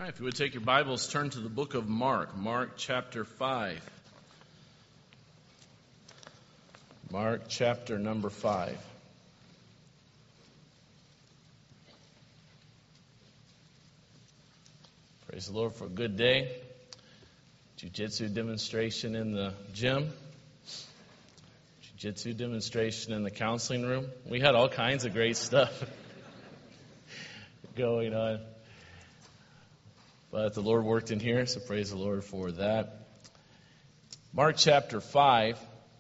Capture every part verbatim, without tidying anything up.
All right, if you would take your Bibles, turn to the book of Mark, Mark chapter five. Mark chapter number five. Praise the Lord for a good day. Jiu-jitsu demonstration in the gym. Jiu-jitsu demonstration in the counseling room. We had all kinds of great stuff going on. But the Lord worked in here, so praise the Lord for that. Mark chapter five.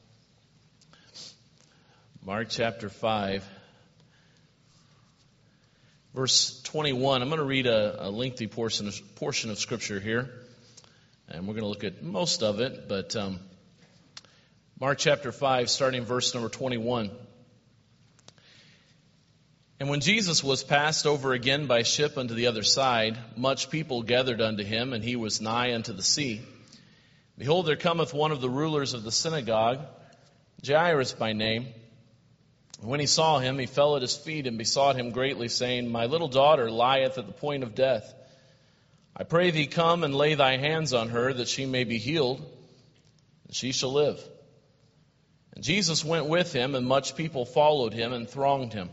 Mark chapter five. Verse twenty-one. I'm going to read a, a lengthy portion of, portion of Scripture here. And we're going to look at most of it. But um, Mark chapter five, starting verse number twenty-one. And when Jesus was passed over again by ship unto the other side, much people gathered unto him, and he was nigh unto the sea. Behold, there cometh one of the rulers of the synagogue, Jairus by name. And when he saw him, he fell at his feet and besought him greatly, saying, My little daughter lieth at the point of death. I pray thee, come and lay thy hands on her, that she may be healed, and she shall live. And Jesus went with him, and much people followed him and thronged him.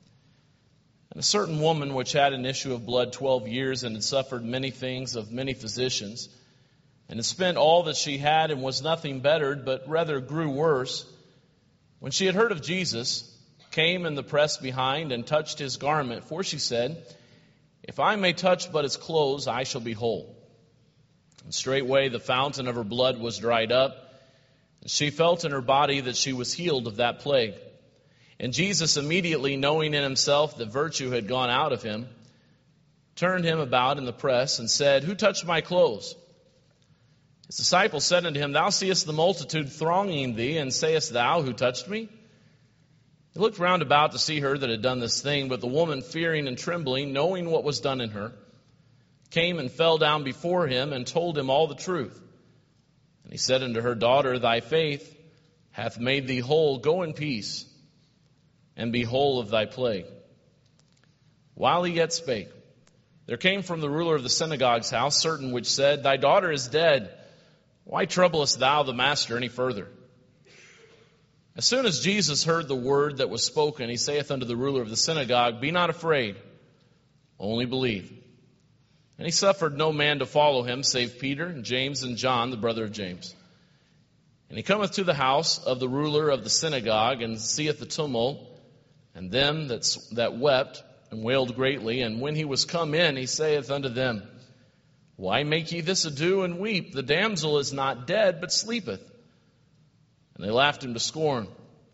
And a certain woman which had an issue of blood twelve years, and had suffered many things of many physicians, and had spent all that she had, and was nothing bettered, but rather grew worse, when she had heard of Jesus, came in the press behind, and touched his garment. For she said, If I may touch but his clothes, I shall be whole. And straightway the fountain of her blood was dried up, and she felt in her body that she was healed of that plague. And Jesus, immediately knowing in himself that virtue had gone out of him, turned him about in the press and said, Who touched my clothes? His disciples said unto him, Thou seest the multitude thronging thee, and sayest thou, Who touched me? He looked round about to see her that had done this thing, but the woman, fearing and trembling, knowing what was done in her, came and fell down before him and told him all the truth. And he said unto her, Daughter, thy faith hath made thee whole. Go in peace, and be whole of thy plague. While he yet spake, there came from the ruler of the synagogue's house certain which said, Thy daughter is dead. Why troublest thou the master any further? As soon as Jesus heard the word that was spoken, he saith unto the ruler of the synagogue, Be not afraid, only believe. And he suffered no man to follow him, save Peter and James and John, the brother of James. And he cometh to the house of the ruler of the synagogue, and seeth the tumult, and them that, that wept and wailed greatly. And when he was come in, he saith unto them, Why make ye this ado and weep? The damsel is not dead, but sleepeth. And they laughed him to scorn.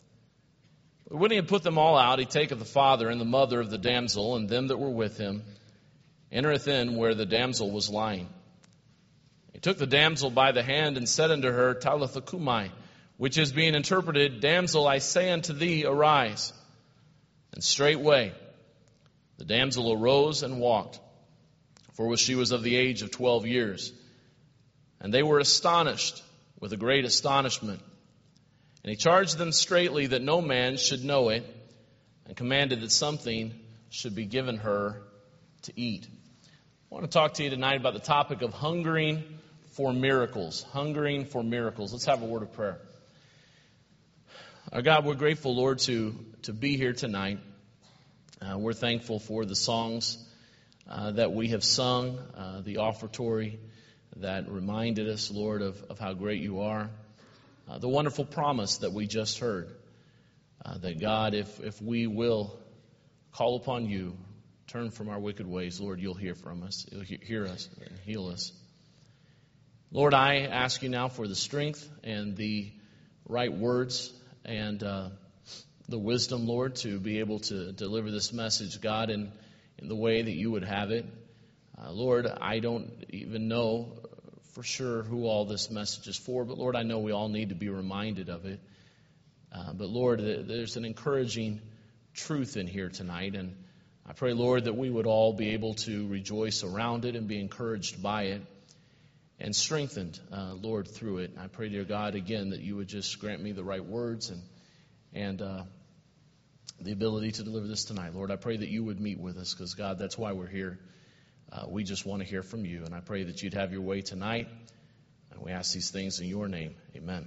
But when he had put them all out, he taketh the father and the mother of the damsel, and them that were with him, entereth in where the damsel was lying. He took the damsel by the hand, and said unto her, Talitha cumi, which is being interpreted, Damsel, I say unto thee, arise. And straightway the damsel arose and walked, for she was of the age of twelve years. And they were astonished with a great astonishment. And he charged them straitly that no man should know it, and commanded that something should be given her to eat. I want to talk to you tonight about the topic of hungering for miracles. Hungering for miracles. Let's have a word of prayer. Our God, we're grateful, Lord, to, to be here tonight. Uh, we're thankful for the songs uh, that we have sung, uh, the offertory that reminded us, Lord, of, of how great you are. Uh, the wonderful promise that we just heard, uh, that God, if, if we will call upon you, turn from our wicked ways, Lord, you'll hear from us. You'll he- hear us and heal us. Lord, I ask you now for the strength and the right words and uh, the wisdom, Lord, to be able to deliver this message, God, in, in the way that you would have it. Uh, Lord, I don't even know for sure who all this message is for, but Lord, I know we all need to be reminded of it. Uh, but Lord, there's an encouraging truth in here tonight, and I pray, Lord, that we would all be able to rejoice around it and be encouraged by it and strengthened, uh, Lord, through it. I pray, dear God, again, that you would just grant me the right words and and uh, the ability to deliver this tonight. Lord, I pray that you would meet with us, because, God, that's why we're here. Uh, we just want to hear from you, and I pray that you'd have your way tonight. And we ask these things in your name. Amen.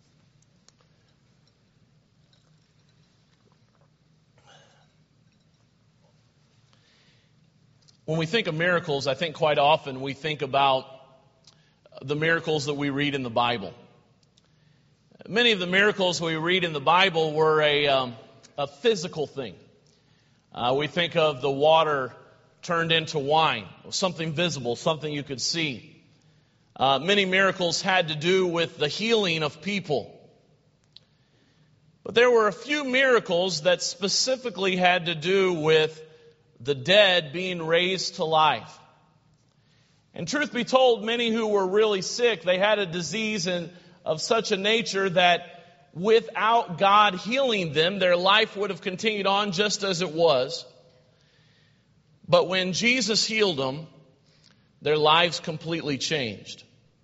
When we think of miracles, I think quite often we think about the miracles that we read in the Bible. Many of the miracles we read in the Bible were a, um, a physical thing. Uh, we think of the water turned into wine, something visible, something you could see. Uh, many miracles had to do with the healing of people. But there were a few miracles that specifically had to do with the dead being raised to life. And truth be told, many who were really sick, they had a disease in, of such a nature that without God healing them, their life would have continued on just as it was. But when Jesus healed them, their lives completely changed.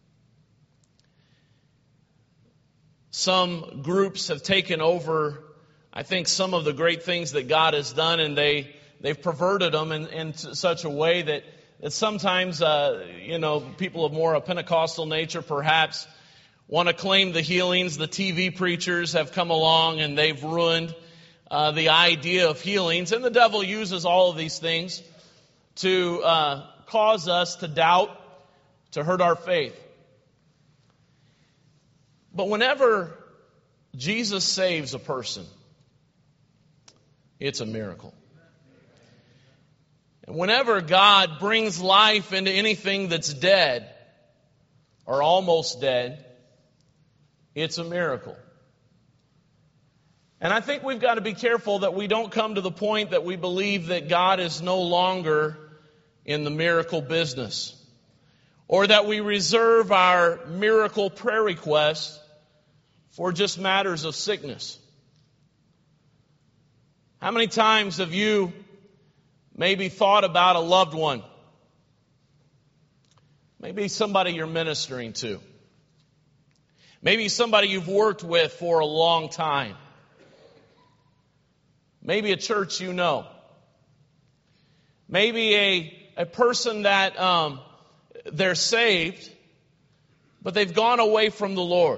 Some groups have taken over, I think, some of the great things that God has done, and they, they've perverted them in, in such a way that, that sometimes, uh, you know, people of more a Pentecostal nature perhaps want to claim the healings. The T V preachers have come along and they've ruined uh, the idea of healings. And the devil uses all of these things to uh, cause us to doubt, to hurt our faith. But whenever Jesus saves a person, it's a miracle. And whenever God brings life into anything that's dead or almost dead, it's a miracle. And I think we've got to be careful that we don't come to the point that we believe that God is no longer in the miracle business, or that we reserve our miracle prayer requests for just matters of sickness. How many times have you maybe thought about a loved one? Maybe somebody you're ministering to. Maybe somebody you've worked with for a long time. Maybe a church you know. Maybe a, a person that um, they're saved, but they've gone away from the Lord.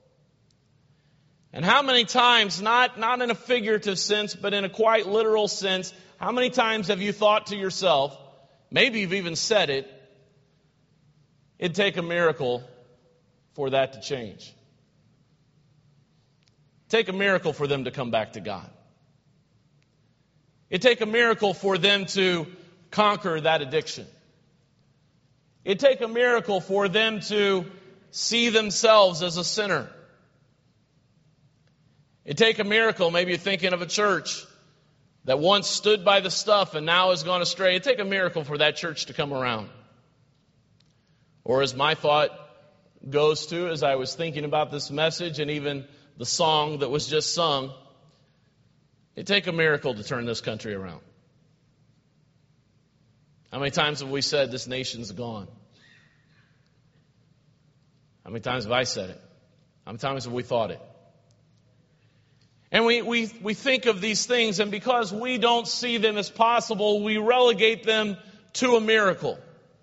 And how many times, not, not in a figurative sense, but in a quite literal sense, how many times have you thought to yourself, maybe you've even said it, it'd take a miracle for that to change. Take a miracle for them to come back to God. It'd take a miracle for them to conquer that addiction. It'd take a miracle for them to see themselves as a sinner. It'd take a miracle, maybe you're thinking of a church that once stood by the stuff and now has gone astray. It'd take a miracle for that church to come around. Or as my thought goes to, as I was thinking about this message and even the song that was just sung, it'd take a miracle to turn this country around. How many times have we said this nation's gone? How many times have I said it? How many times have we thought it? And we, we, we think of these things, and because we don't see them as possible, we relegate them to a miracle.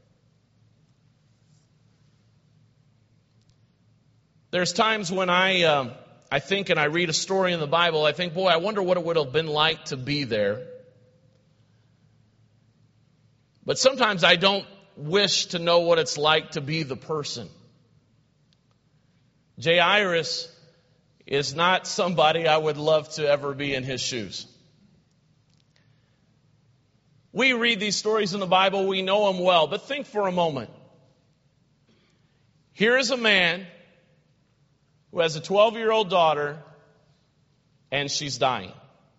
There's times when I, um, I think and I read a story in the Bible, I think, boy, I wonder what it would have been like to be there. But sometimes I don't wish to know what it's like to be the person. Jairus is not somebody I would love to ever be in his shoes. We read these stories in the Bible, we know them well, but think for a moment. Here is a man who has a twelve-year-old daughter, and she's dying.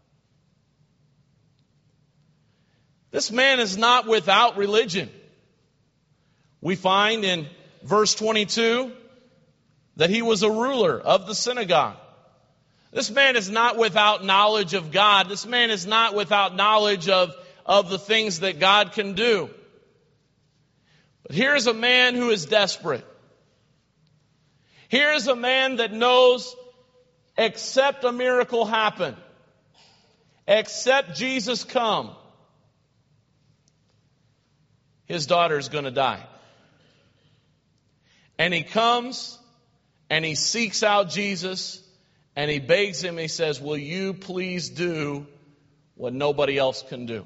This man is not without religion. We find in verse twenty-two that he was a ruler of the synagogue. This man is not without knowledge of God. This man is not without knowledge of, of the things that God can do. But here's a man who is desperate. Here's a man that knows, except a miracle happen, except Jesus come, his daughter is going to die. And he comes and he seeks out Jesus and he begs him. He says, will you please do what nobody else can do?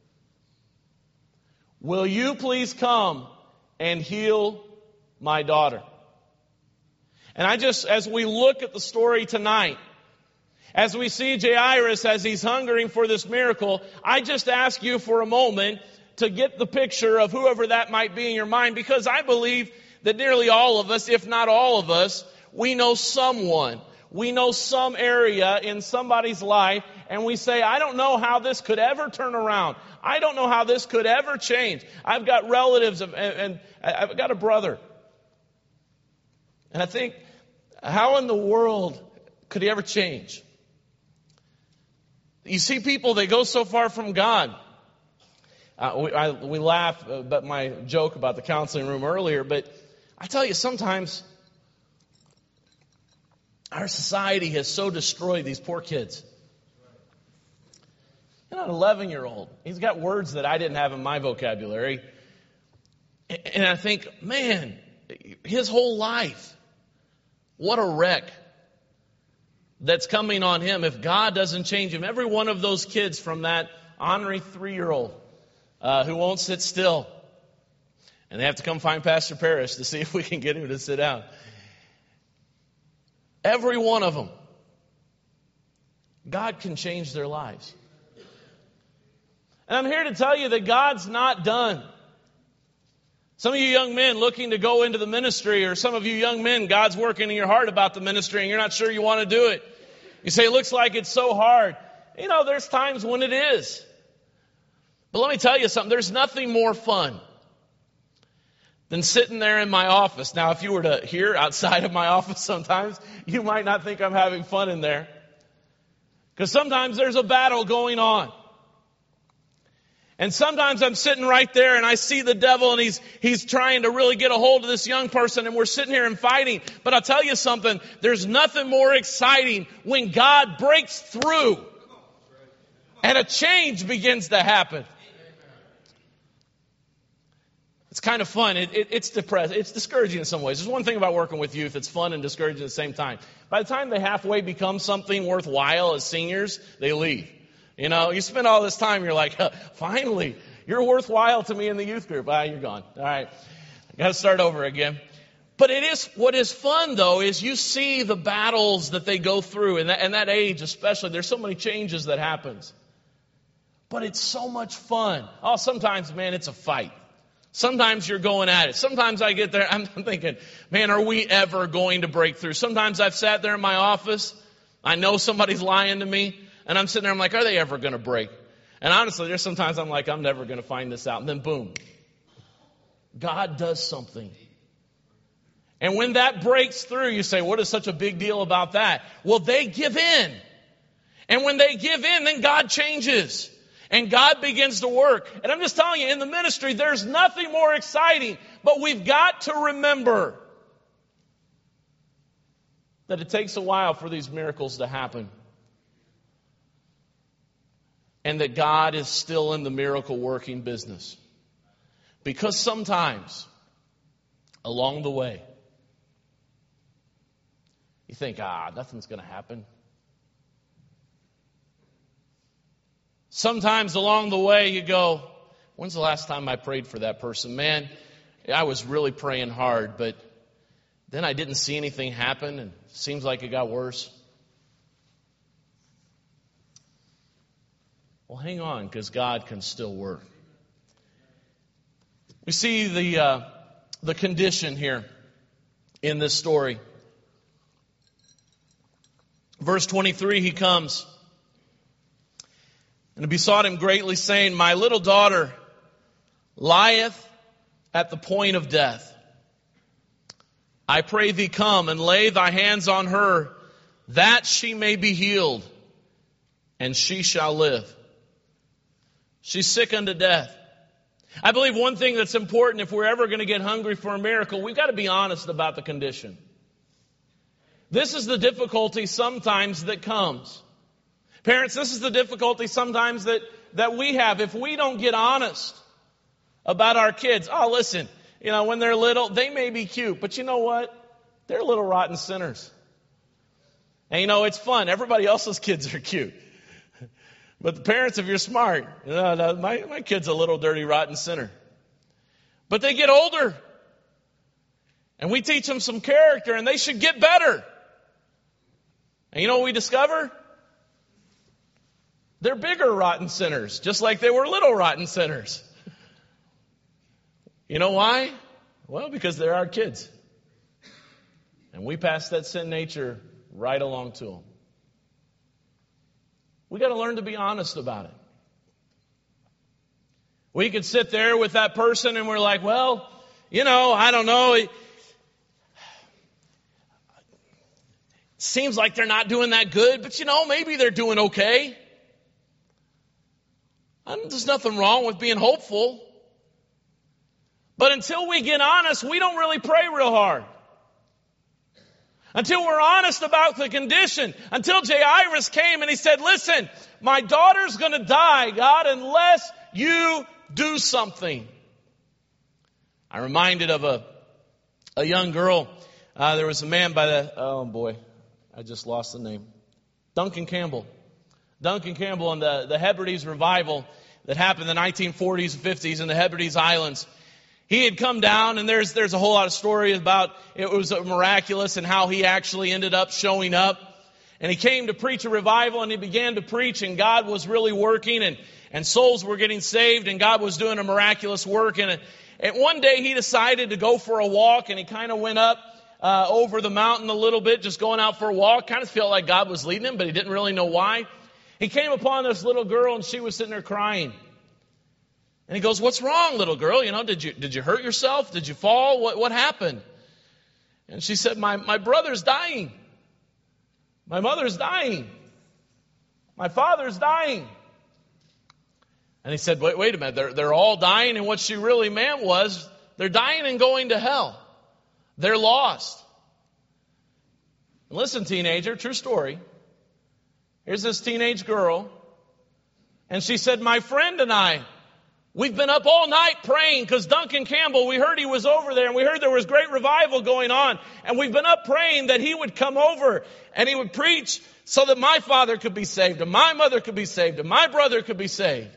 Will you please come and heal my daughter? And I just, as we look at the story tonight, as we see Jairus as he's hungering for this miracle, I just ask you for a moment to get the picture of whoever that might be in your mind, because I believe that nearly all of us, if not all of us, we know someone. We know some area in somebody's life, and we say, I don't know how this could ever turn around. I don't know how this could ever change. I've got relatives, and, and I've got a brother. And I think, how in the world could he ever change? You see people, they go so far from God. Uh, we, I, we laugh about my joke about the counseling room earlier, but I tell you, sometimes our society has so destroyed these poor kids. You know, an eleven-year-old, he's got words that I didn't have in my vocabulary. And I think, man, his whole life, what a wreck that's coming on him if God doesn't change him. Every one of those kids, from that ornery three-year-old uh, who won't sit still. And they have to come find Pastor Parrish to see if we can get him to sit down. Every one of them, God can change their lives. And I'm here to tell you that God's not done. Some of you young men looking to go into the ministry, or some of you young men, God's working in your heart about the ministry and you're not sure you want to do it. You say, it looks like it's so hard. You know, there's times when it is. But let me tell you something, there's nothing more fun than sitting there in my office. Now, if you were to hear outside of my office sometimes, you might not think I'm having fun in there. Because sometimes there's a battle going on. And sometimes I'm sitting right there and I see the devil and he's he's trying to really get a hold of this young person, and we're sitting here and fighting. But I'll tell you something, there's nothing more exciting when God breaks through and a change begins to happen. It's kind of fun. It, it, it's depressing. It's discouraging in some ways. There's one thing about working with youth. It's fun and discouraging at the same time. By the time they halfway become something worthwhile as seniors, they leave. You know, you spend all this time, you're like, huh, finally, you're worthwhile to me in the youth group. Ah, you're gone. All right. I got to start over again. But it is, what is fun though, is you see the battles that they go through, and that, and that age especially, there's so many changes that happens. But it's so much fun. Oh, sometimes, man, it's a fight. Sometimes you're going at it. Sometimes I get there, I'm thinking, man, are we ever going to break through? Sometimes I've sat there in my office. I know somebody's lying to me. And I'm sitting there, I'm like, are they ever going to break? And honestly, there's sometimes I'm like, I'm never going to find this out. And then boom, God does something. And when that breaks through, you say, what is such a big deal about that? Well, they give in. And when they give in, then God changes. And God begins to work. And I'm just telling you, in the ministry, there's nothing more exciting. But we've got to remember that it takes a while for these miracles to happen. And that God is still in the miracle working business. Because sometimes, along the way, you think, ah, nothing's going to happen. Sometimes along the way you go, when's the last time I prayed for that person? Man, I was really praying hard, but then I didn't see anything happen, and it seems like it got worse. Well, hang on, because God can still work. We see the uh, the condition here in this story. Verse twenty-three, he comes and besought him greatly, saying, my little daughter lieth at the point of death. I pray thee, come and lay thy hands on her, that she may be healed, and she shall live. She's sick unto death. I believe one thing that's important, if we're ever going to get hungry for a miracle, we've got to be honest about the condition. This is the difficulty sometimes that comes. Parents, this is the difficulty sometimes that, that we have. If we don't get honest about our kids. Oh, listen, you know, when they're little, they may be cute, but you know what? They're little rotten sinners. And you know, it's fun. Everybody else's kids are cute. But the parents, if you're smart, you know, no, my, my kid's a little dirty, rotten sinner. But they get older. And we teach them some character, and they should get better. And you know what we discover? They're bigger rotten sinners, just like they were little rotten sinners. You know why? Well, because they're our kids. And we pass that sin nature right along to them. We got to learn to be honest about it. We could sit there with that person and we're like, well, you know, I don't know. It seems like they're not doing that good, but you know, maybe they're doing okay. And there's nothing wrong with being hopeful. But until we get honest, we don't really pray real hard. Until we're honest about the condition. Until Jairus came and he said, listen, my daughter's going to die, God, unless you do something. I'm reminded of a, a young girl. Uh, there was a man by the, oh boy, I just lost the name. Duncan Campbell. Duncan Campbell and the, the Hebrides revival that happened in the nineteen forties and fifties in the Hebrides Islands. He had come down, and there's there's a whole lot of story about it was miraculous and how he actually ended up showing up. And he came to preach a revival, and he began to preach, and God was really working, and, and souls were getting saved, and God was doing a miraculous work. And, and one day he decided to go for a walk, and he kind of went up uh, over the mountain a little bit, just going out for a walk. Kind of felt like God was leading him, but he didn't really know why. He came upon this little girl, and she was sitting there crying. And he goes, what's wrong, little girl? You know, did you did you hurt yourself? Did you fall? What what happened? And she said, my, my brother's dying. My mother's dying. My father's dying. And he said, wait, wait a minute. They're, they're all dying. And what she really meant was they're dying and going to hell. They're lost. And listen, teenager, true story. Here's this teenage girl. And she said, my friend and I, we've been up all night praying because Duncan Campbell, we heard he was over there and we heard there was great revival going on. And we've been up praying that he would come over and he would preach so that my father could be saved and my mother could be saved and my brother could be saved.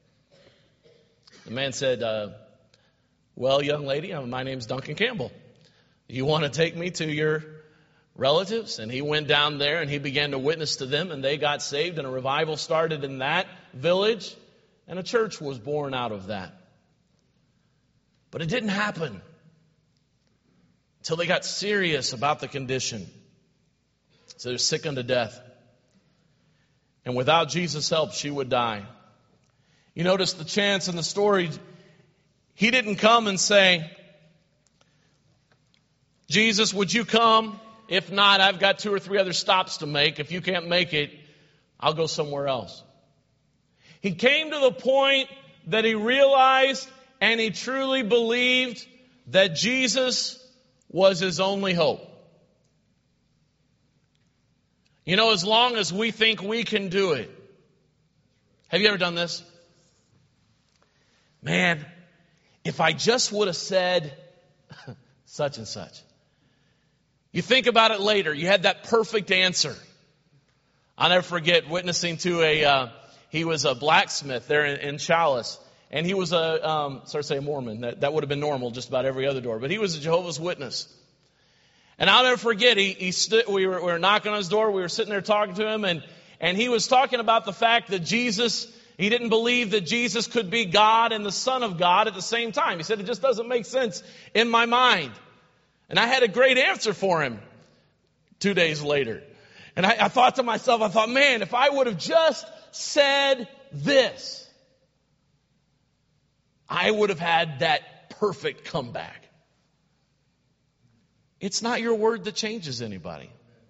The man said, uh, well, young lady, my name's Duncan Campbell. You want to take me to your relatives? And he went down there and he began to witness to them, and they got saved, and a revival started in that village. And a church was born out of that. But it didn't happen until they got serious about the condition. So they're sick unto death. And without Jesus' help, she would die. You notice the chance in the story. He didn't come and say, Jesus, would you come? If not, I've got two or three other stops to make. If you can't make it, I'll go somewhere else. He came to the point that he realized and he truly believed that Jesus was his only hope. You know, as long as we think we can do it. Have you ever done this? Man, if I just would have said such and such. You think about it later. You had that perfect answer. I'll never forget witnessing to a... Uh, He was a blacksmith there in, in Chalice, and he was a, um, sorry to say a Mormon. That, that would have been normal just about every other door, but he was a Jehovah's Witness. And I'll never forget, he, he stood, we were, we were knocking on his door, we were sitting there talking to him, and, and he was talking about the fact that Jesus, he didn't believe that Jesus could be God and the Son of God at the same time. He said, it just doesn't make sense in my mind. And I had a great answer for him two days later. And I, I thought to myself, I thought, man, if I would have just said this, I would have had that perfect comeback. It's not your word that changes anybody.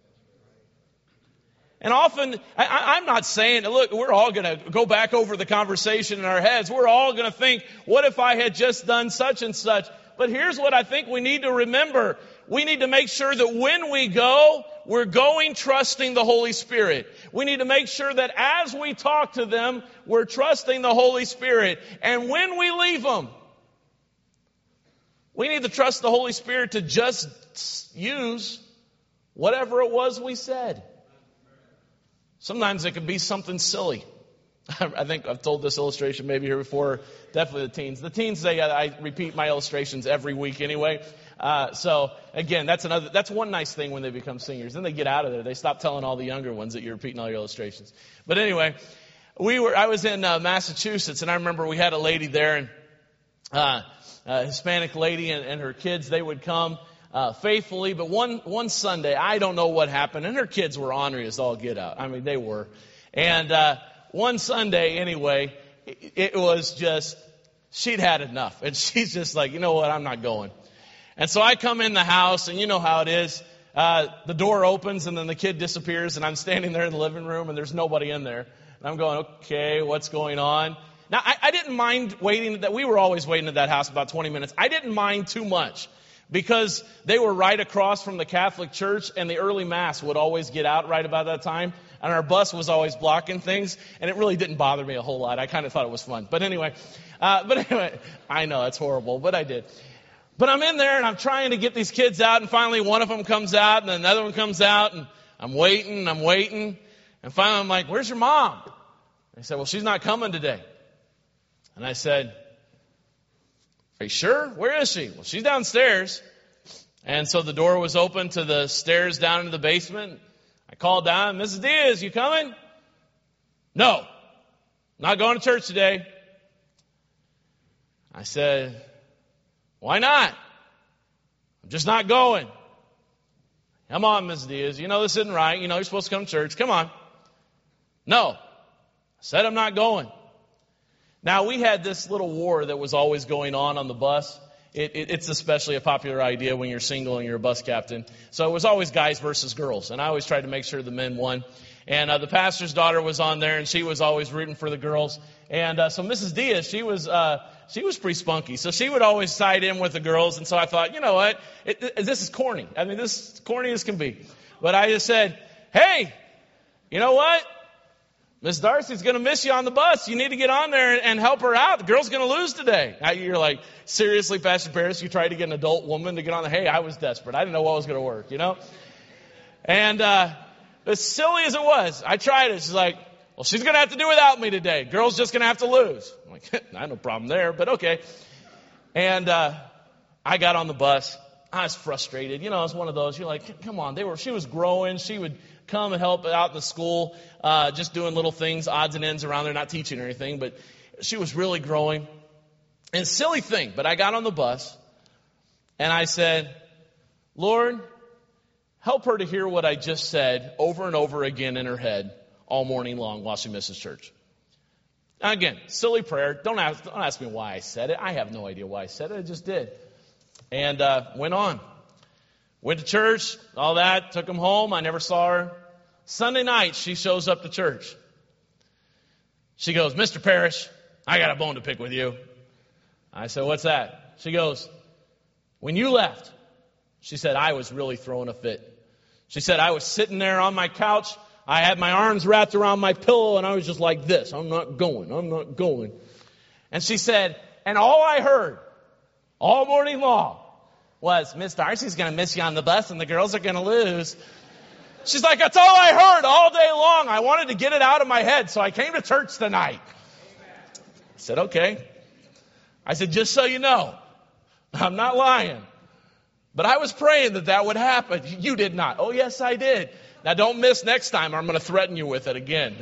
And often, I, I'm not saying, look, we're all going to go back over the conversation in our heads. We're all going to think, what if I had just done such and such? But here's what I think we need to remember. We need to make sure that when we go, we're going trusting the Holy Spirit. We need to make sure that as we talk to them, we're trusting the Holy Spirit. And when we leave them, We need to trust the Holy Spirit to just use whatever it was we said. Sometimes it could be something silly. I think I've told this illustration maybe here before. Definitely the teens. The teens, say I repeat my illustrations every week anyway. Uh, so again, that's another. That's one nice thing when they become seniors. Then they get out of there. They stop telling all the younger ones that you're repeating all your illustrations. But anyway, we were. I was in uh, Massachusetts, and I remember we had a lady there, and uh, a Hispanic lady and, and her kids. They would come uh, faithfully, but one one Sunday, I don't know what happened, and her kids were ornery as all get out. I mean, they were, and. Uh, One Sunday, anyway, it was just, she'd had enough. And she's just like, you know what, I'm not going. And so I come in the house, and you know how it is. Uh, the door opens, and then the kid disappears, and I'm standing there in the living room, and there's nobody in there. And I'm going, okay, what's going on? Now, I, I didn't mind waiting. That we were always waiting at that house about twenty minutes. I didn't mind too much because they were right across from the Catholic Church, and the early Mass would always get out right about that time. And our bus was always blocking things, and it really didn't bother me a whole lot. I kind of thought it was fun. But anyway, uh, but anyway, I know it's horrible, but I did. But I'm in there, and I'm trying to get these kids out, and finally one of them comes out, and then another one comes out, and I'm waiting, and I'm waiting. And finally I'm like, where's your mom? And they said, well, she's not coming today. And I said, are you sure? Where is she? Well, she's downstairs. And so the door was open to the stairs down into the basement. I called down, Missus Diaz, you coming? No, not going to church today. I said, why not? I'm just not going. Come on, Missus Diaz, you know this isn't right. You know you're supposed to come to church. Come on. No, I said I'm not going. Now, we had this little war that was always going on on the bus. It, it, it's especially a popular idea when you're single and you're a bus captain. So it was always guys versus girls. And I always tried to make sure the men won. And uh, the pastor's daughter was on there, and she was always rooting for the girls. And uh, so Missus Diaz, she was uh, she was pretty spunky. So she would always side in with the girls. And so I thought, you know what? It, it, this is corny. I mean, this is corny as can be. But I just said, hey, you know what? Miss Darcy's going to miss you on the bus. You need to get on there and help her out. The girl's going to lose today. Now you're like, seriously, Pastor Paris, you tried to get an adult woman to get on there? Hey, I was desperate. I didn't know what was going to work, you know? And uh, as silly as it was, I tried it. She's like, well, she's going to have to do without me today. Girl's just going to have to lose. I'm like, I have no problem there, but okay. And uh, I got on the bus. I was frustrated. You know, it's one of those, you're like, come on. They were. She was growing. She would come and help out in the school, uh, just doing little things, odds and ends around there, not teaching or anything, but she was really growing. And silly thing, but I got on the bus and I said, Lord, help her to hear what I just said over and over again in her head all morning long while she misses church. Now again, silly prayer. Don't ask, don't ask me why I said it. I have no idea why I said it. I just did. And uh, went on. Went to church, all that, took him home. I never saw her. Sunday night, she shows up to church. She goes, Mister Parrish, I got a bone to pick with you. I said, what's that? She goes, when you left, she said, I was really throwing a fit. She said, I was sitting there on my couch. I had my arms wrapped around my pillow, and I was just like this. I'm not going. I'm not going. And she said, and all I heard all morning long was, Miss Darcy's going to miss you on the bus, and the girls are going to lose. She's like, that's all I heard all day long. I wanted to get it out of my head, so I came to church tonight. I said, okay. I said, just so you know, I'm not lying. But I was praying that that would happen. You did not. Oh, yes, I did. Now, don't miss next time, or I'm going to threaten you with it again.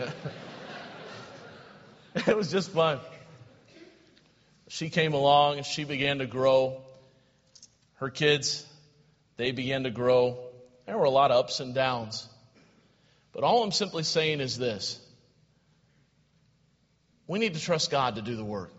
It was just fun. She came along, and she began to grow. Her kids, they began to grow. There were a lot of ups and downs. But all I'm simply saying is this. We need to trust God to do the work.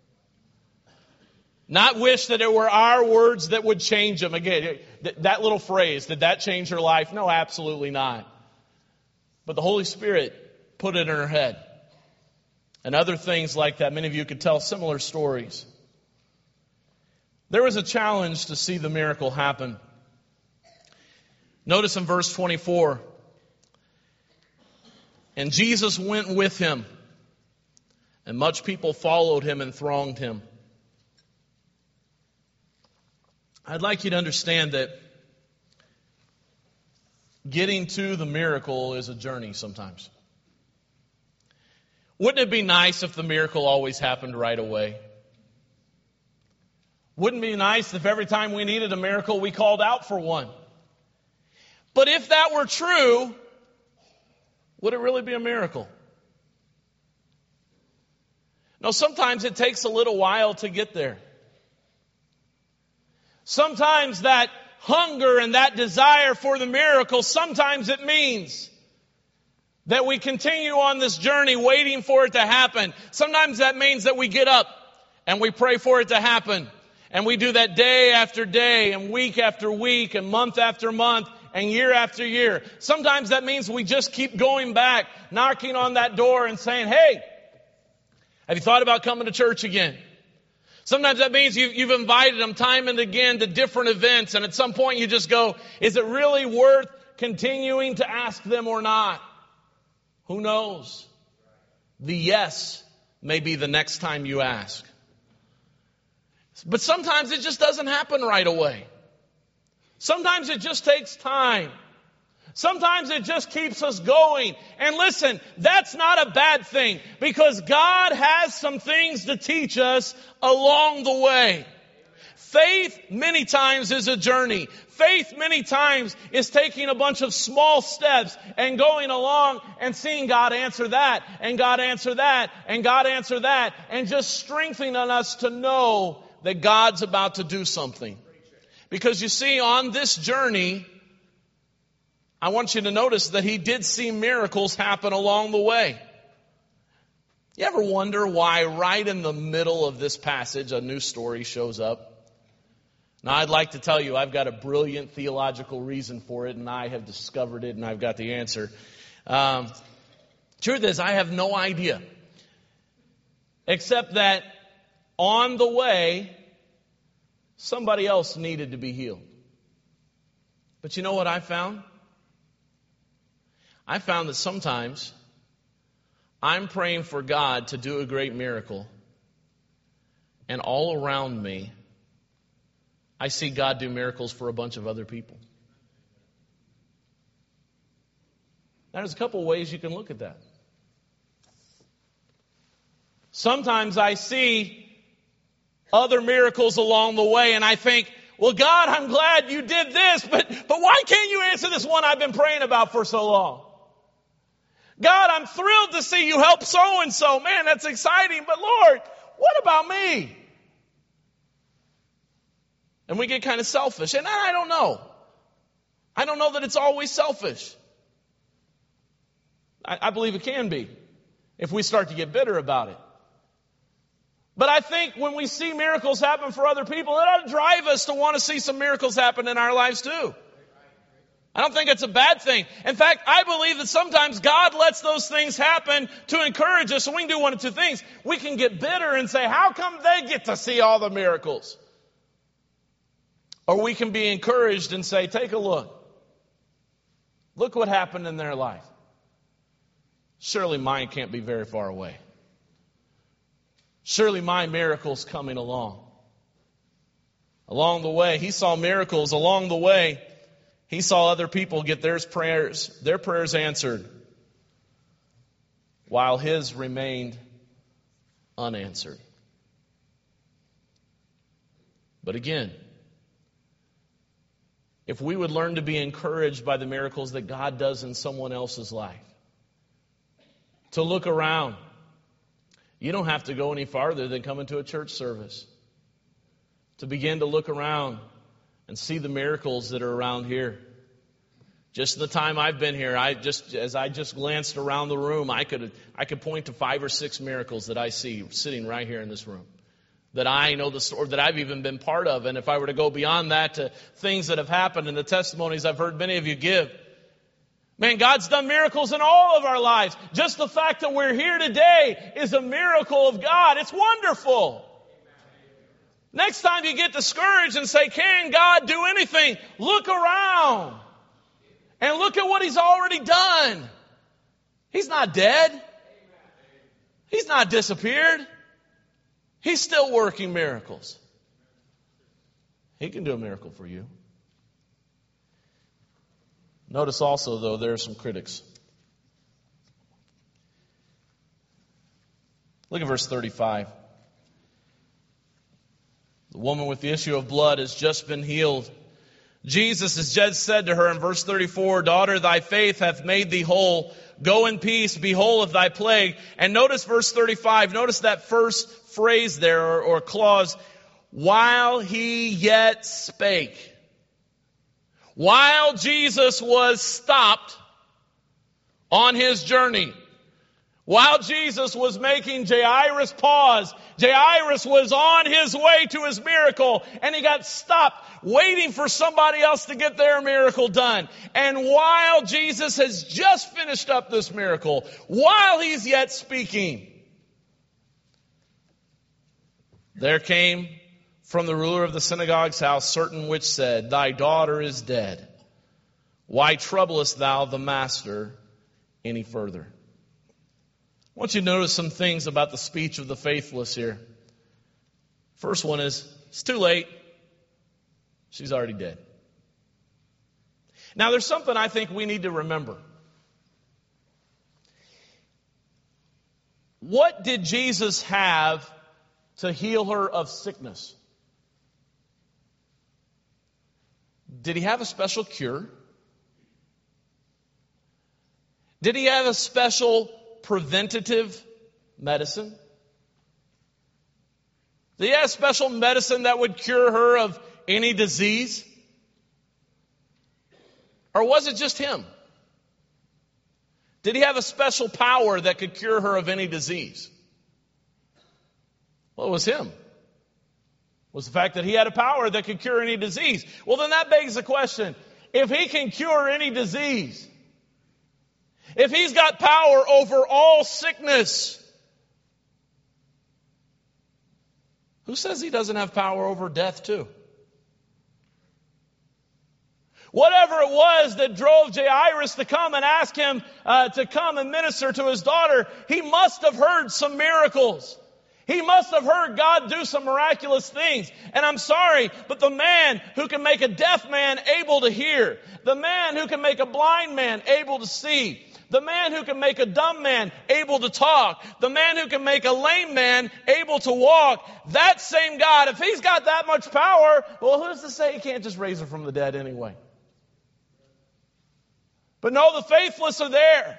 Not wish that it were our words that would change them. Again, that little phrase, did that change her life? No, absolutely not. But the Holy Spirit put it in her head. And other things like that. Many of you could tell similar stories. There was a challenge to see the miracle happen. Notice in verse twenty-four. And Jesus went with him, and much people followed him and thronged him. I'd like you to understand that getting to the miracle is a journey sometimes. Wouldn't it be nice if the miracle always happened right away? Wouldn't it be nice if every time we needed a miracle, we called out for one? But if that were true, would it really be a miracle? No, sometimes it takes a little while to get there. Sometimes that hunger and that desire for the miracle, sometimes it means that we continue on this journey waiting for it to happen. Sometimes that means that we get up and we pray for it to happen. And we do that day after day and week after week and month after month and year after year. Sometimes that means we just keep going back, knocking on that door and saying, hey, have you thought about coming to church again? Sometimes that means you've, you've invited them time and again to different events, and at some point you just go, is it really worth continuing to ask them or not? Who knows? The yes may be the next time you ask. But sometimes it just doesn't happen right away. Sometimes it just takes time. Sometimes it just keeps us going. And listen, that's not a bad thing, because God has some things to teach us along the way. Faith many times is a journey. Faith many times is taking a bunch of small steps and going along and seeing God answer that, and God answer that, and God answer that, and just strengthening us to know that God's about to do something. Because you see, on this journey, I want you to notice that he did see miracles happen along the way. You ever wonder why right in the middle of this passage a new story shows up? Now, I'd like to tell you I've got a brilliant theological reason for it, and I have discovered it, and I've got the answer. Um, truth is, I have no idea. Except that on the way, somebody else needed to be healed. But you know what I found? I found that sometimes I'm praying for God to do a great miracle, and all around me, I see God do miracles for a bunch of other people. Now, there's a couple of ways you can look at that. Sometimes I see other miracles along the way, and I think, well, God, I'm glad you did this, but, but why can't you answer this one I've been praying about for so long? God, I'm thrilled to see you help so-and-so. Man, that's exciting. But Lord, what about me? And we get kind of selfish. And I don't know. I don't know that it's always selfish. I, I believe it can be if we start to get bitter about it. But I think when we see miracles happen for other people, it ought to drive us to want to see some miracles happen in our lives too. I don't think it's a bad thing. In fact, I believe that sometimes God lets those things happen to encourage us. So we can do one of two things. We can get bitter and say, how come they get to see all the miracles? Or we can be encouraged and say, take a look. Look what happened in their life. Surely mine can't be very far away. Surely my miracle's coming along. Along the way, he saw miracles along the way. He saw other people get their prayers, their prayers answered, while his remained unanswered. But again, if we would learn to be encouraged by the miracles that God does in someone else's life, to look around, you don't have to go any farther than coming to a church service. To begin to look around and see the miracles that are around here. Just in the time I've been here, I just as I just glanced around the room, I could I could point to five or six miracles that I see sitting right here in this room, that I know the story, that I've even been part of. And if I were to go beyond that to things that have happened and the testimonies I've heard many of you give, man, God's done miracles in all of our lives. Just the fact that we're here today is a miracle of God. It's wonderful. Next time you get discouraged and say, can God do anything? Look around and look at what he's already done. He's not dead. He's not disappeared. He's still working miracles. He can do a miracle for you. Notice also, though, there are some critics. Look at verse thirty-five. The woman with the issue of blood has just been healed. Jesus has just said to her in verse thirty-four, "Daughter, thy faith hath made thee whole. Go in peace, be whole of thy plague." And notice verse thirty-five. Notice that first phrase there, or, or clause, while he yet spake. While Jesus was stopped on his journey, while Jesus was making Jairus pause, Jairus was on his way to his miracle, and he got stopped waiting for somebody else to get their miracle done. And while Jesus has just finished up this miracle, while he's yet speaking, there came from the ruler of the synagogue's house certain which said, "Thy daughter is dead. Why troublest thou the master any further?" I want you to notice some things about the speech of the faithless here. First one is, it's too late. She's already dead. Now, there's something I think we need to remember. What did Jesus have to heal her of sickness? Did he have a special cure? Did he have a special preventative medicine? Did he have special medicine that would cure her of any disease? Or was it just him? Did he have a special power that could cure her of any disease? Well, it was him. It was the fact that he had a power that could cure any disease. Well, then that begs the question, if he can cure any disease, if he's got power over all sickness, who says he doesn't have power over death too? Whatever it was that drove Jairus to come and ask him uh, to come and minister to his daughter, he must have heard some miracles. He must have heard God do some miraculous things. And I'm sorry, but the man who can make a deaf man able to hear, the man who can make a blind man able to see, the man who can make a dumb man able to talk, the man who can make a lame man able to walk, that same God, if he's got that much power, well, who's to say he can't just raise him from the dead anyway? But no, the faithless are there.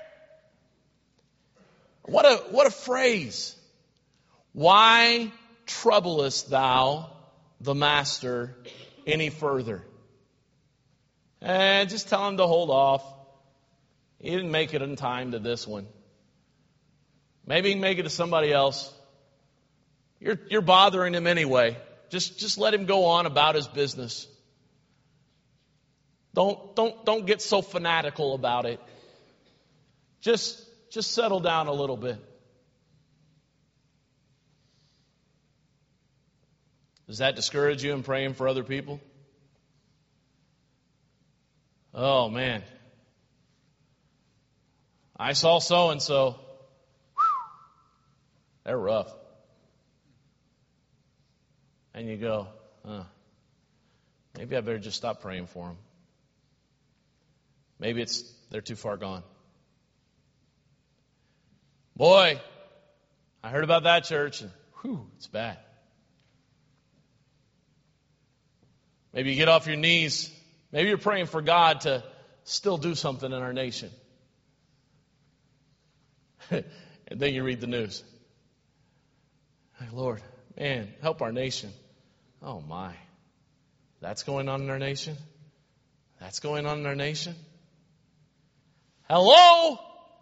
What a, what a phrase. Why troublest thou the master any further? And just tell him to hold off. He didn't make it in time to this one. Maybe he can make it to somebody else. You're, you're bothering him anyway. Just, just let him go on about his business. Don't, don't, don't get so fanatical about it. Just, just settle down a little bit. Does that discourage you in praying for other people? Oh, man. I saw so-and-so. They're rough. And you go, huh, maybe I better just stop praying for them. Maybe it's they're too far gone. Boy, I heard about that church, and whew, it's bad. Maybe you get off your knees. Maybe you're praying for God to still do something in our nation. And then you read the news. Hey, Lord, man, help our nation. Oh, my. That's going on in our nation? That's going on in our nation? Hello?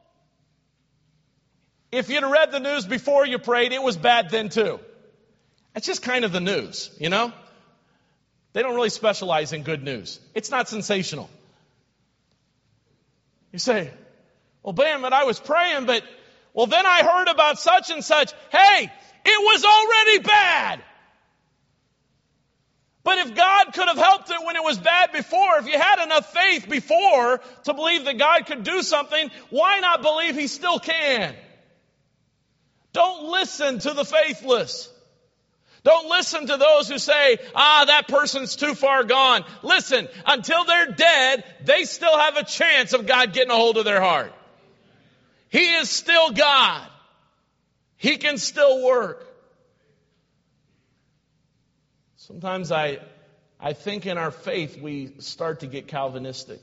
If you'd have read the news before you prayed, it was bad then too. That's just kind of the news, you know? They don't really specialize in good news. It's not sensational. You say, well, bam, but I was praying, but, well, then I heard about such and such. Hey, it was already bad. But if God could have helped it when it was bad before, if you had enough faith before to believe that God could do something, why not believe He still can? Don't listen to the faithless. Don't listen to those who say, ah, that person's too far gone. Listen, until they're dead, they still have a chance of God getting a hold of their heart. He is still God. He can still work. Sometimes I, I think in our faith we start to get Calvinistic.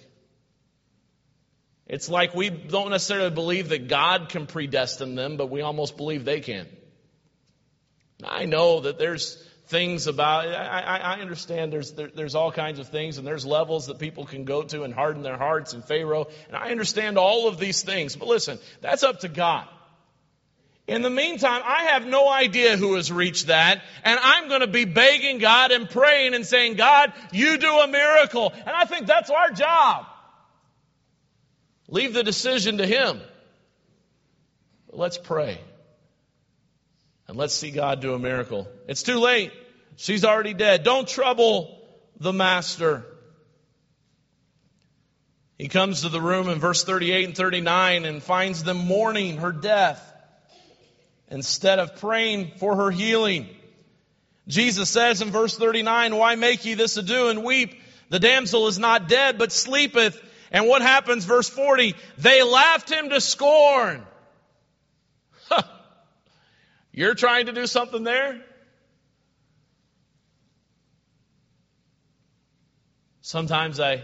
It's like we don't necessarily believe that God can predestine them, but we almost believe they can. I know that there's things about, I, I, I understand there's there, there's all kinds of things, and there's levels that people can go to and harden their hearts and Pharaoh, and I understand all of these things. But listen, that's up to God. In the meantime, I have no idea who has reached that, and I'm going to be begging God and praying and saying, God, you do a miracle. And I think that's our job. Leave the decision to Him. But let's pray. And let's see God do a miracle. It's too late. She's already dead. Don't trouble the master. He comes to the room in verse thirty-eight and thirty-nine and finds them mourning her death instead of praying for her healing. Jesus says in verse thirty-nine, why make ye this ado and weep? The damsel is not dead, but sleepeth. And what happens? Verse forty, they laughed him to scorn. Huh. You're trying to do something there? Sometimes I,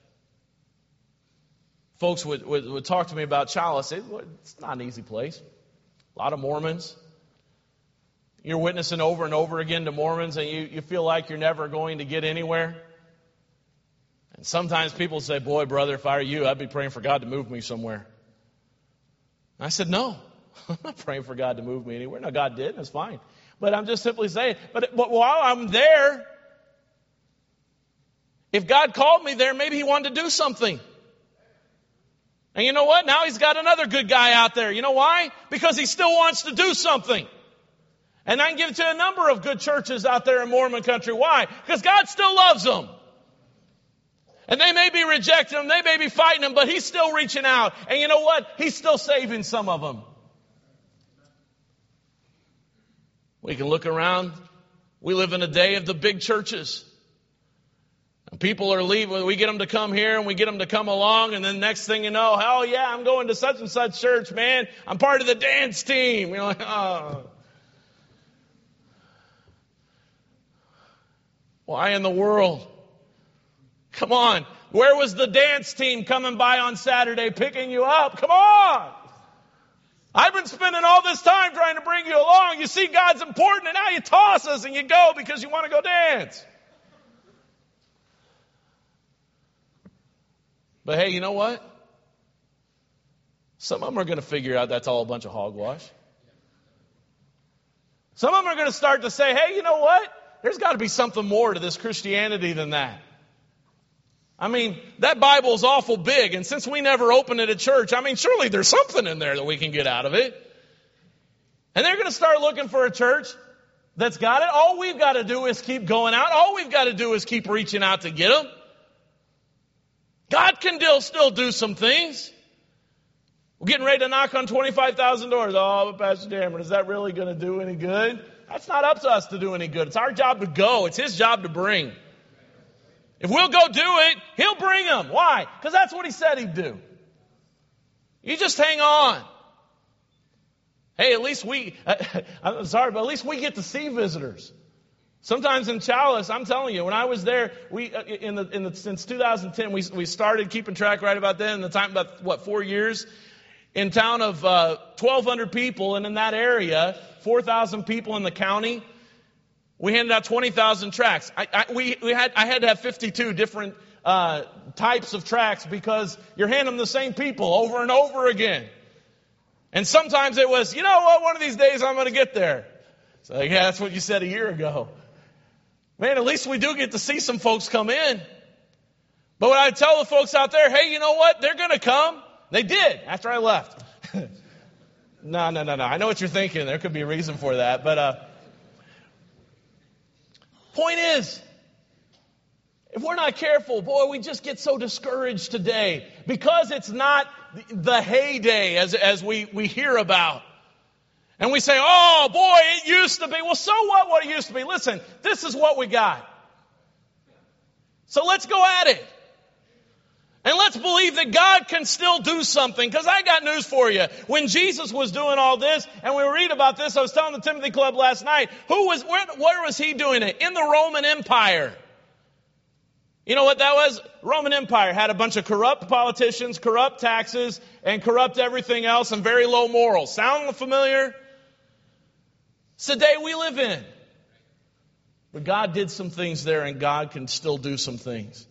folks would, would, would talk to me about Chalice. It, it's not an easy place. A lot of Mormons. You're witnessing over and over again to Mormons, and you, you feel like you're never going to get anywhere. And sometimes people say, boy, brother, if I were you, I'd be praying for God to move me somewhere. And I said, no. I'm not praying for God to move me anywhere. No, God did, and it's fine. But I'm just simply saying, but, but while I'm there, if God called me there, maybe He wanted to do something. And you know what? Now He's got another good guy out there. You know why? Because He still wants to do something. And I can give it to a number of good churches out there in Mormon country. Why? Because God still loves them. And they may be rejecting Him, they may be fighting Him, but He's still reaching out. And you know what? He's still saving some of them. We can look around. We live in a day of the big churches. And people are leaving. We get them to come here and we get them to come along. And then next thing you know, hell yeah, I'm going to such and such church, man. I'm part of the dance team. You're like, oh. Why in the world? Come on. Where was the dance team coming by on Saturday picking you up? Come on. I've been spending all this time trying to bring you along. You see God's important, and now you toss us and you go because you want to go dance. But hey, you know what? Some of them are going to figure out that's all a bunch of hogwash. Some of them are going to start to say, hey, you know what? There's got to be something more to this Christianity than that. I mean, that Bible's awful big, and since we never open it at church, I mean, surely there's something in there that we can get out of it. And they're going to start looking for a church that's got it. All we've got to do is keep going out. All we've got to do is keep reaching out to get them. God can still do some things. We're getting ready to knock on twenty-five thousand doors. Oh, but Pastor Dameron, is that really going to do any good? That's not up to us to do any good. It's our job to go. It's His job to bring. If we'll go do it, He'll bring them. Why? Because that's what He said He'd do. You just hang on. Hey, at least we, I'm sorry, but at least we get to see visitors. Sometimes in Chalice, I'm telling you, when I was there, we in the in the since two thousand ten, we we started keeping track right about then. In the time about what four years, in town of uh, twelve hundred people, and in that area, four thousand people in the county. We handed out twenty thousand tracts. I, I, we, we had, I had to have fifty-two different uh, types of tracts because you're handing them the same people over and over again. And sometimes it was, you know what, one of these days I'm going to get there. It's like, yeah, that's what you said a year ago. Man, at least we do get to see some folks come in. But when I tell the folks out there, hey, you know what, they're going to come. They did after I left. no, no, no, no. I know what you're thinking. There could be a reason for that. But, uh, point is, if we're not careful, boy, we just get so discouraged today because it's not the heyday as, as we, we hear about. And we say, oh boy, it used to be. Well, so what what it used to be? Listen, this is what we got. So let's go at it. And let's believe that God can still do something. Because I got news for you. When Jesus was doing all this, and we read about this, I was telling the Timothy Club last night, who was, where, where was he doing it? In the Roman Empire. You know what that was? Roman Empire had a bunch of corrupt politicians, corrupt taxes, and corrupt everything else, and very low morals. Sound familiar? It's the day we live in. But God did some things there, and God can still do some things.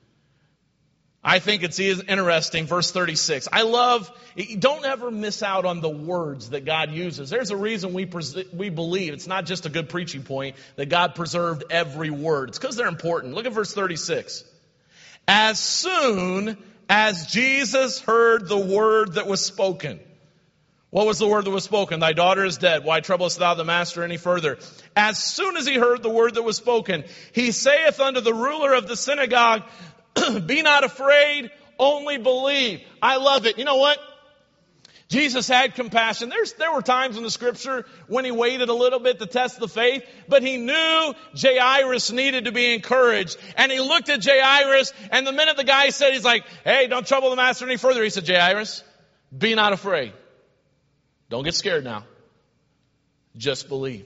I think it's interesting, verse thirty-six. I love, don't ever miss out on the words that God uses. There's a reason we pres- we believe, it's not just a good preaching point, that God preserved every word. It's because they're important. Look at verse thirty-six. As soon as Jesus heard the word that was spoken. What was the word that was spoken? Thy daughter is dead. Why troublest thou the master any further? As soon as he heard the word that was spoken, he saith unto the ruler of the synagogue, be not afraid, only believe. I love it. You know what? Jesus had compassion. There's, there were times in the scripture when he waited a little bit to test the faith, but he knew Jairus needed to be encouraged. And he looked at Jairus, and the minute the guy said, he's like, hey, don't trouble the master any further. He said, Jairus, be not afraid. Don't get scared now. Just believe.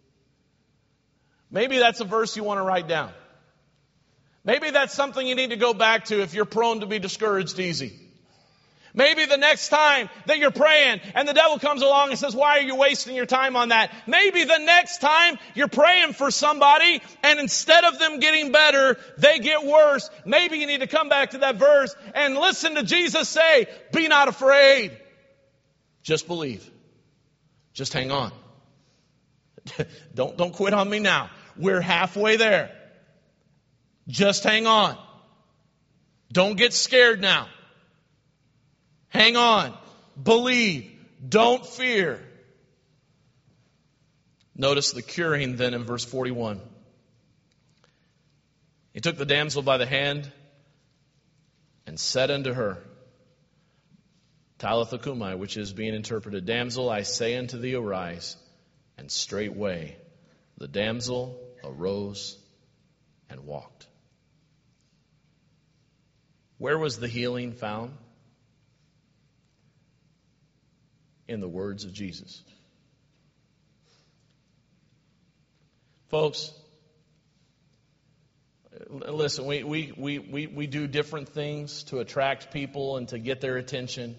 Maybe that's a verse you want to write down. Maybe that's something you need to go back to if you're prone to be discouraged easy. Maybe the next time that you're praying and the devil comes along and says, why are you wasting your time on that? Maybe the next time you're praying for somebody and instead of them getting better, they get worse. Maybe you need to come back to that verse and listen to Jesus say, be not afraid. Just believe. Just hang on. don't, don't quit on me now. We're halfway there. Just hang on. Don't get scared now. Hang on. Believe. Don't fear. Notice the curing then in verse forty-one. He took the damsel by the hand and said unto her, Talitha cumi, which is being interpreted, damsel, I say unto thee, arise. And straightway the damsel arose and walked. Where was the healing found? In the words of Jesus. Folks, listen, we, we, we, we, we do different things to attract people and to get their attention.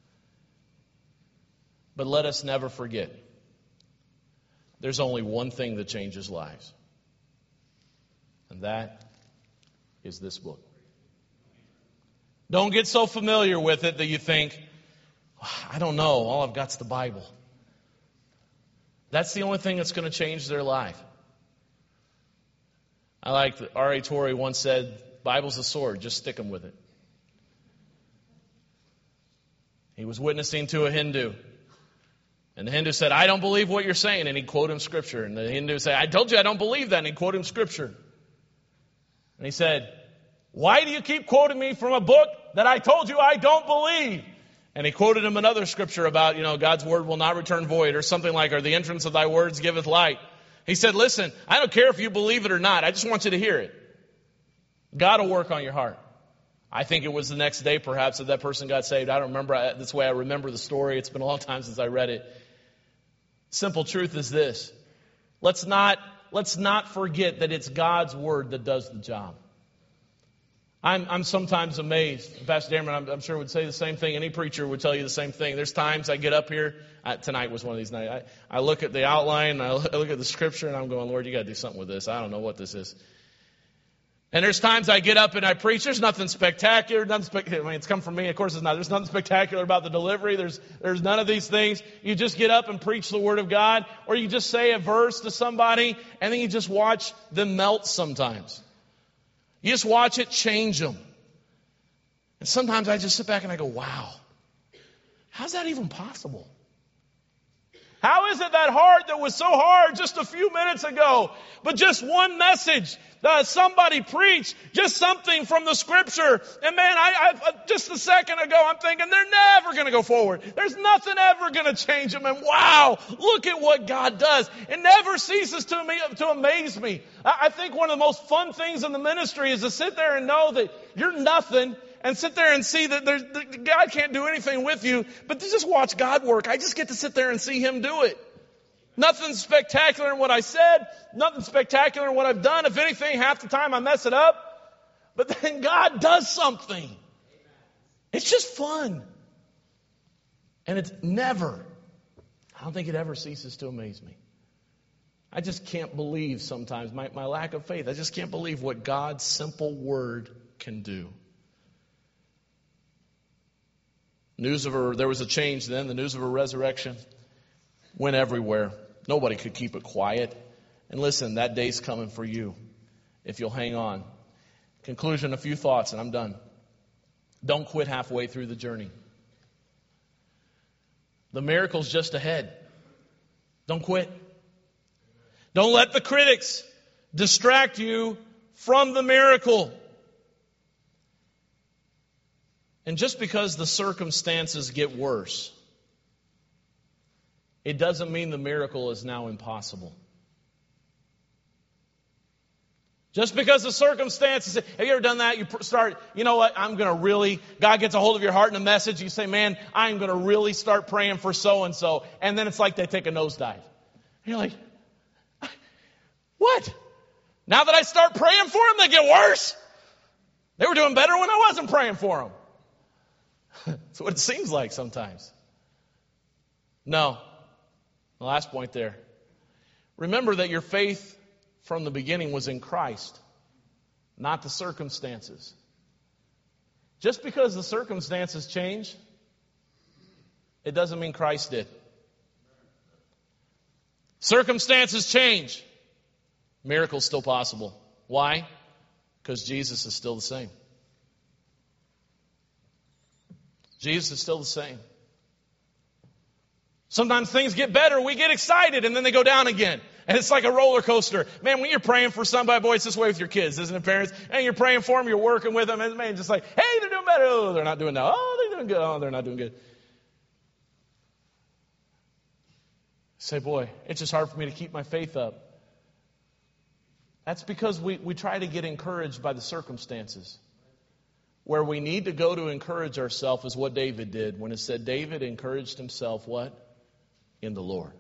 But let us never forget, there's only one thing that changes lives. And that is this book. Don't get so familiar with it that you think, I don't know, all I've got's the Bible. That's the only thing that's going to change their life. I like that R A Torrey once said, Bible's a sword, just stick them with it. He was witnessing to a Hindu. And the Hindu said, I don't believe what you're saying. And he'd quote him scripture. And the Hindu said, I told you I don't believe that. And he'd quote him scripture. And he said, why do you keep quoting me from a book that I told you I don't believe? And he quoted him another scripture about, you know, God's word will not return void, or something like, or the entrance of thy words giveth light. He said, listen, I don't care if you believe it or not. I just want you to hear it. God will work on your heart. I think it was the next day, perhaps, that that person got saved. I don't remember. That's the way I remember the story. It's been a long time since I read it. Simple truth is this. Let's not, let's not forget that it's God's word that does the job. I'm, I'm sometimes amazed. Pastor Darren, I'm, I'm sure would say the same thing. Any preacher would tell you the same thing. There's times I get up here. I, tonight was one of these nights. I, I look at the outline, and I look at the scripture, and I'm going, Lord, you got to do something with this. I don't know what this is. And there's times I get up and I preach. There's nothing spectacular. Nothing spectacular. I mean, it's come from me. Of course it's not. There's nothing spectacular about the delivery. There's, there's none of these things. You just get up and preach the word of God, or you just say a verse to somebody, and then you just watch them melt sometimes. You just watch it change them. And sometimes I just sit back and I go, wow, how's that even possible? How is it that heart that was so hard just a few minutes ago, but just one message that somebody preached, just something from the Scripture, and man, I, I just a second ago, I'm thinking they're never going to go forward. There's nothing ever going to change them. And wow, look at what God does. It never ceases to me to amaze me. I, I think one of the most fun things in the ministry is to sit there and know that you're nothing, and sit there and see that there's, that God can't do anything with you, but to just watch God work. I just get to sit there and see Him do it. Nothing spectacular in what I said, nothing spectacular in what I've done. If anything, half the time I mess it up. But then God does something. It's just fun. And it's never, I don't think it ever ceases to amaze me. I just can't believe sometimes, my, my lack of faith, I just can't believe what God's simple word can do. News of her, there was a change then. The news of her resurrection went everywhere. Nobody could keep it quiet. And listen, that day's coming for you if you'll hang on. Conclusion, a few thoughts, and I'm done. Don't quit halfway through the journey. The miracle's just ahead. Don't quit. Don't let the critics distract you from the miracle. And just because the circumstances get worse, it doesn't mean the miracle is now impossible. Just because the circumstances, have you ever done that? You start, you know what, I'm going to really, God gets a hold of your heart in a message. You say, man, I'm going to really start praying for so-and-so. And then it's like they take a nosedive. And you're like, what? Now that I start praying for them, they get worse? They were doing better when I wasn't praying for them. That's what it seems like sometimes. No. The last point there. Remember that your faith from the beginning was in Christ, not the circumstances. Just because the circumstances change, it doesn't mean Christ did. Circumstances change. Miracle's still possible. Why? Because Jesus is still the same. Jesus is still the same. Sometimes things get better, we get excited, and then they go down again. And it's like a roller coaster. Man, when you're praying for somebody, boy, it's this way with your kids, isn't it, parents? And you're praying for them, you're working with them, and man, just like, hey, they're doing better. Oh, they're not doing that. Oh, they're doing good. Oh, they're not doing good. Say, boy, it's just hard for me to keep my faith up. That's because we, we try to get encouraged by the circumstances. Where we need to go to encourage ourselves is what David did. When it said David encouraged himself, what? In the Lord.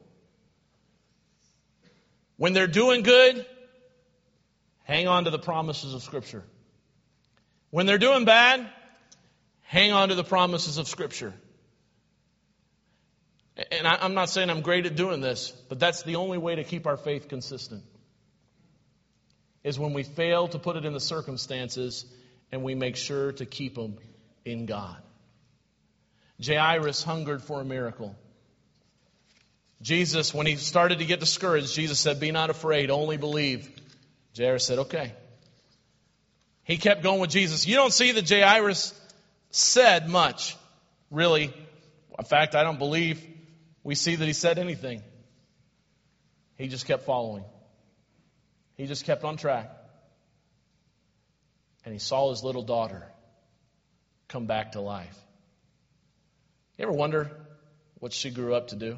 When they're doing good, hang on to the promises of Scripture. When they're doing bad, hang on to the promises of Scripture. And I, I'm not saying I'm great at doing this, but that's the only way to keep our faith consistent. Is when we fail to put it in the circumstances and we make sure to keep them in God. Jairus hungered for a miracle. Jesus, when he started to get discouraged, Jesus said, be not afraid, only believe. Jairus said, okay. He kept going with Jesus. You don't see that Jairus said much, really. In fact, I don't believe we see that he said anything. He just kept following. He just kept on track. And he saw his little daughter come back to life. You ever wonder what she grew up to do?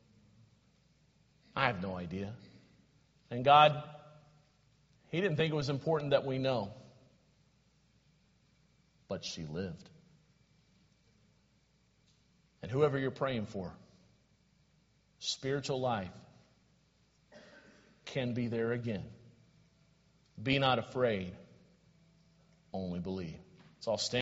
I have no idea. And God, He didn't think it was important that we know. But she lived. And whoever you're praying for, spiritual life can be there again. Be not afraid. Only believe. It's all stand.